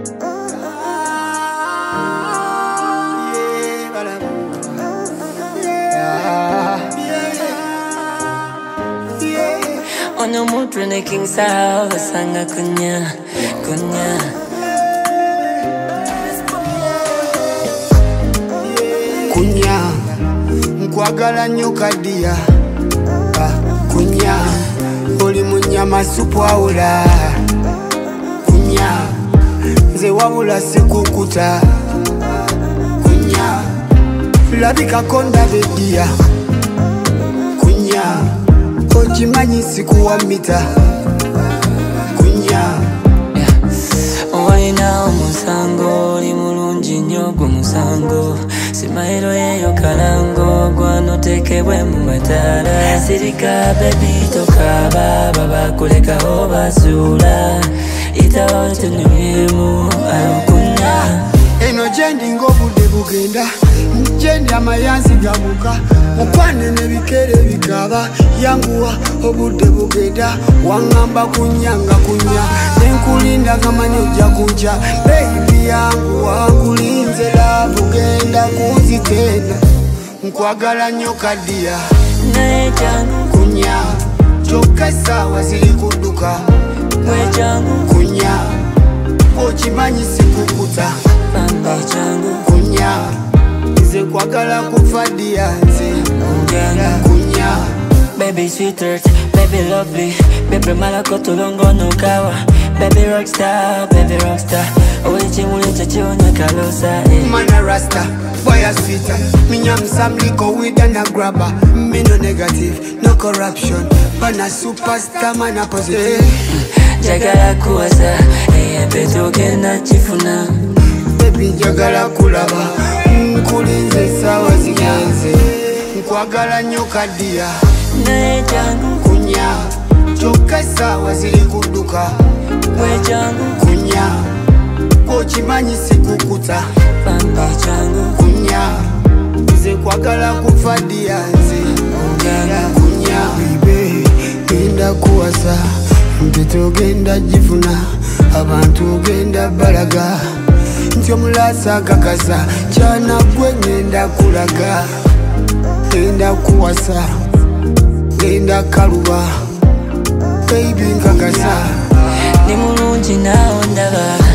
Ono mutwe ne king sao basanga kunya kunya nkwagala nnyo kadiya kunya oli munyama supu awula kunya nze wabula sikukuta kunya labikako ndabeddiya kunya okimanyi sikuwamita kunya olina omusango oli mulungi nnyo gwe musango simayiro yeyo kalango gwanotekebwe mu mataala sirika bebi tokaba babakulekaho basuula itawo tunyumiremu kunya eno gyendi ng'obudde bugenda gyendi amayanzi gabuka mukwane n'ebikere bikaba yanguwa obudde bugenda waŋŋamba kunyanga kunya nenkulinda gamanyi ojja kunkya beebi yanguwa nkulinze laavu genda kunzitenda nkwagala nnyo kadiya naye jangu kunya kyokka essaawa ziri kudduka gwe jangu kunya okimanyi sikukuta bambe jangu kunya nze kwagala kufa ddiya nze kunya baby sweetheart, baby lovely, baby malako tulongo nukawa, baby rockstar, owechimulicha chionya kalosa mana rasta, boy a sweeter minya msamliko wida na grabber me no negative, no corruption but a superstar, man a positive jagala kuwasa, petogenda chifuna baby jagala kulaba nkulinze sawa zigenze nkwagala nnyo kadiya naye jangu kunya kyokka essaawa ziri kudduka gwe jangu kunya okimanyi sikukuta bambe jangu kunya nze kwagala kufa ddiya nze kunya bibe genda kuwasa mpeta ogenda gifuna abantu ogenda balaga nti omulaasa akakasa kyana gwe ngenda kulaga genda kuwasa genda kaluba baby nkakasa ni mulungi nawo ndaba